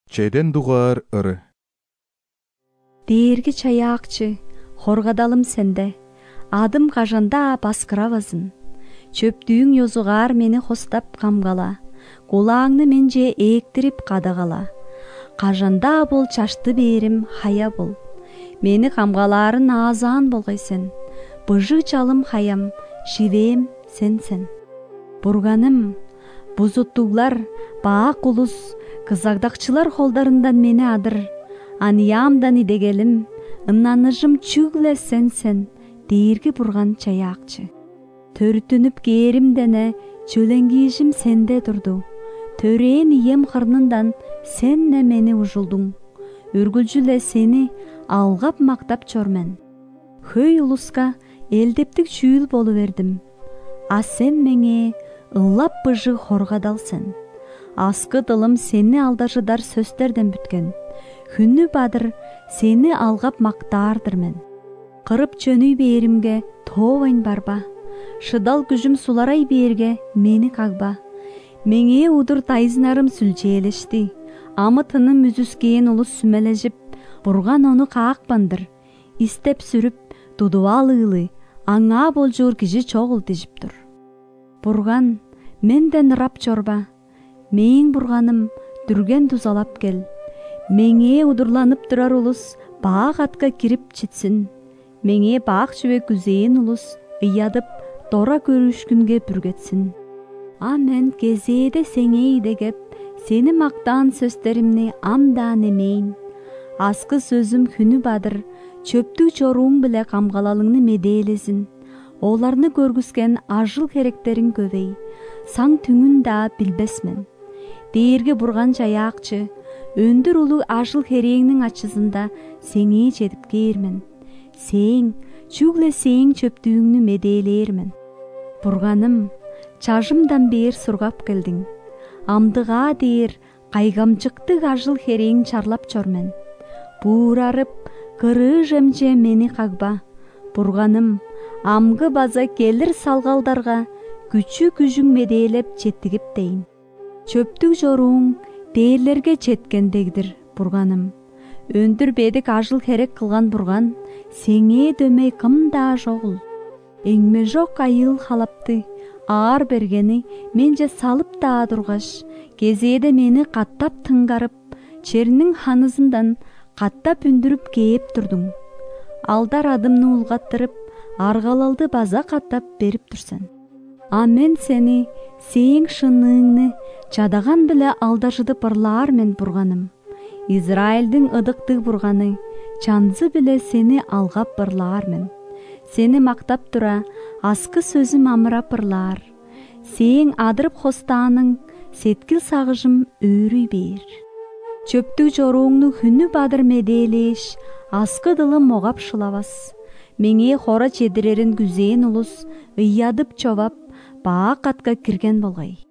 Çeyden dugar ırı. Дээрги чаяакчы, хоргадалым сенде, адым кажанда баскырабызын. Чөптүүң йозугаар мени хостап камгала, кулааңны менже ээктирип кадагала. Кажанда бол чашты берим хая бол. Мени камгалаарын аазаан болгайсен. Быжы чалым хаям, шивеем сенсен. Бурганым, бузуттуглар, баак улус, кызагдакчылар холдарындан мени адыр. Аниямдан идегелим, ыннаныжым чүгле сенсен, дээрги бурган чаяакчы. Төрүтүнүп кээримдене, чөлеңгижим сенде турду. Төрээн ием кырнындан сенне мени ужулдуң. Үргүлжүле сени алгап мактап чормен. Хөй улуска элдептик чүүл болу бердим. А сен меңе ыллап быжы хоргадалсен. Аскы дылым сени алдашыдар сөздерден бүткен. Хүннү бадыр сени алгап мактаардыр мен. Кырып чөнүй бээримге тообайн барба. Шыдал күжүм суларай бээрге мени кагба. Меңе удур тайзынарым сүлжээлешти. Амытыным үзүскейин улус сүмележип, бурган ону каакпандыр. Истеп сүрүп, тудубал ыйлы, аңа болжуур киши чогул тижиптур. Бурган, менден ырап чорба. Мээң бурганым, дүрген тузалап кел. Меңе удурланып турар улус баак атка кирип читсин. Меңе баак жүбек күзейин улус ыядып, тора көрүшкүнгө бүргетсин. А мен кезээде сеңей дегеп, сени мактаан сөздеримни андан эмейин. Аскы сөзүм хүнү бадыр, чөптү чорууң биле камгалалыңны медээлесин. Оларны көргүскен ажыл керектериң көбөй, саң түңүн да билбесмен. Дээрги бурган чаяакчы, өндүр улуу ажыл кереңнин ачысында сеңе жетип кээрмен. Сең, чүгле сең чөптүүңнү медээлээрмен. Бурганым, чажымдан бээр сургап келдиң. Амдыга дээр кайгамчыктык ажыл керең чарлап чормен. Буурарып, кырыы жемже мени кагба. Бурганым, амгы база келир салгалдарга күчү күжүң медээлеп четтигип дейин. Чөптүк жорууң дээрлерге четкендегдир, бурганым. Өндүр бедик ажыл керек кылган бурган, сеңе дөмей кымда жогул. Эңме жок айыл халапты, аар бергени менже салып да тургаш, кезээде мени каттап тыңгарып, чернин ханызындан каттап үндүрүп кээп турдуң. Алдар адымны улгаттырып, аргалалды база каттап берип турсен. А мен сени, сең шыныңны чадаган биле алдашытып ырлаар мен бурганым. Израилдин ыдыктык бурганы, чанзы биле сени алгап ырлаар мен. Сени мактап тура, аскы сөзүм амырап ырлаар. Сең адырып хостааның, сеткил сагыжым өөрүй бээр. Чөптүк жорууңну хүнү бадыр медээлеш, аскы дылым могап шылабас. Меңе хора чедирерин күзейин улус ыядып чобап, баак атка кирген болгай.